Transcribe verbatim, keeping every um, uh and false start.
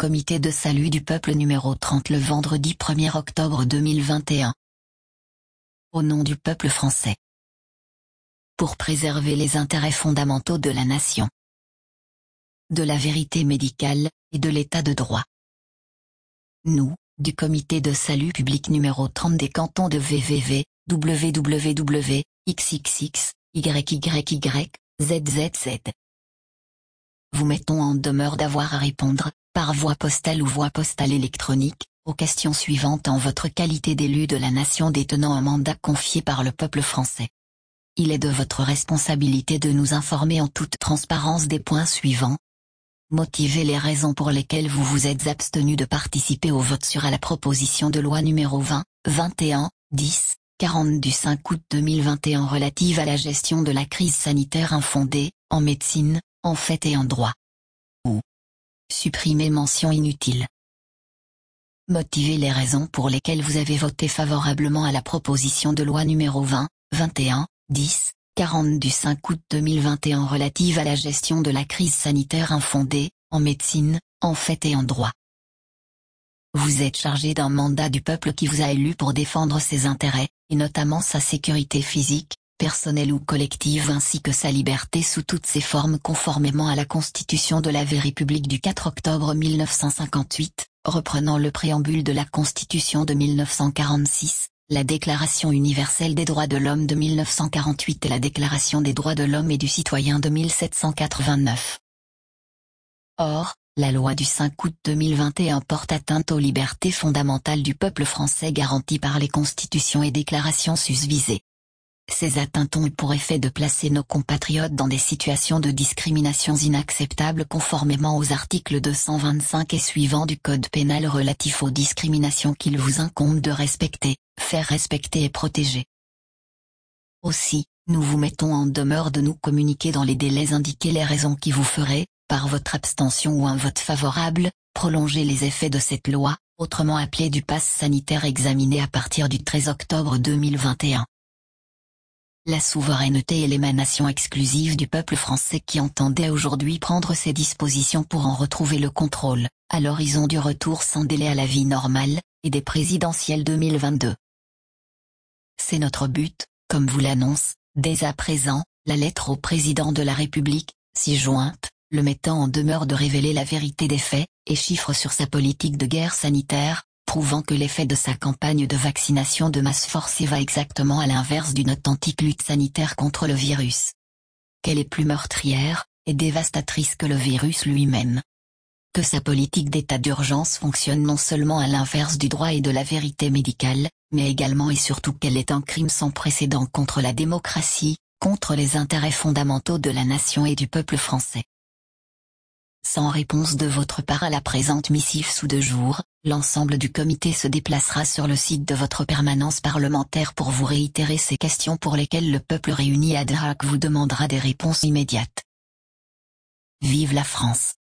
Comité de salut du peuple numéro trente le vendredi premier octobre deux mille vingt et un. Au nom du peuple français. Pour préserver les intérêts fondamentaux de la nation, de la vérité médicale, et de l'état de droit. Nous, du Comité de salut public numéro trente des cantons de V V V, W W W, X X X, Y Y Y, Z Z Z. Vous mettons en demeure d'avoir à répondre, par voie postale ou voie postale électronique, aux questions suivantes en votre qualité d'élu de la nation détenant un mandat confié par le peuple français. Il est de votre responsabilité de nous informer en toute transparence des points suivants. Motivez les raisons pour lesquelles vous vous êtes abstenu de participer au vote sur à la proposition de loi numéro vingt, vingt et un, dix, quarante du cinq août deux mille vingt et un relative à la gestion de la crise sanitaire infondée, en médecine, en fait et en droit. Ou supprimer mention inutile. Motivez les raisons pour lesquelles vous avez voté favorablement à la proposition de loi numéro vingt, vingt et un, dix, quarante du cinq août deux mille vingt et un relative à la gestion de la crise sanitaire infondée, en médecine, en fait et en droit. Vous êtes chargé d'un mandat du peuple qui vous a élu pour défendre ses intérêts, et notamment sa sécurité physique, personnelle ou collective ainsi que sa liberté sous toutes ses formes conformément à la Constitution de la République du quatre octobre mille neuf cent cinquante-huit, reprenant le préambule de la Constitution de mille neuf cent quarante-six, la Déclaration universelle des droits de l'homme de mille neuf cent quarante-huit et la Déclaration des droits de l'homme et du citoyen de mille sept cent quatre-vingt-neuf. Or, la loi du cinq août deux mille vingt et un porte atteinte aux libertés fondamentales du peuple français garanties par les constitutions et déclarations susvisées. Ces atteintes ont eu pour effet de placer nos compatriotes dans des situations de discriminations inacceptables conformément aux articles deux cent vingt-cinq et suivants du Code pénal relatifs aux discriminations qu'il vous incombe de respecter, faire respecter et protéger. Aussi, nous vous mettons en demeure de nous communiquer dans les délais indiqués les raisons qui vous feraient, par votre abstention ou un vote favorable, prolonger les effets de cette loi, autrement appelée du pass sanitaire examiné à partir du treize octobre deux mille vingt et un. La souveraineté est l'émanation exclusive du peuple français qui entendait aujourd'hui prendre ses dispositions pour en retrouver le contrôle, à l'horizon du retour sans délai à la vie normale, et des présidentielles deux mille vingt-deux. C'est notre but, comme vous l'annonce, dès à présent, la lettre au président de la République, ci-jointe, le mettant en demeure de révéler la vérité des faits, et chiffres sur sa politique de guerre sanitaire, prouvant que l'effet de sa campagne de vaccination de masse forcée va exactement à l'inverse d'une authentique lutte sanitaire contre le virus. Qu'elle est plus meurtrière, et dévastatrice que le virus lui-même. Que sa politique d'état d'urgence fonctionne non seulement à l'inverse du droit et de la vérité médicale, mais également et surtout qu'elle est un crime sans précédent contre la démocratie, contre les intérêts fondamentaux de la nation et du peuple français. Sans réponse de votre part à la présente missive sous deux jours, l'ensemble du comité se déplacera sur le site de votre permanence parlementaire pour vous réitérer ces questions pour lesquelles le peuple réuni ad hoc vous demandera des réponses immédiates. Vive la France!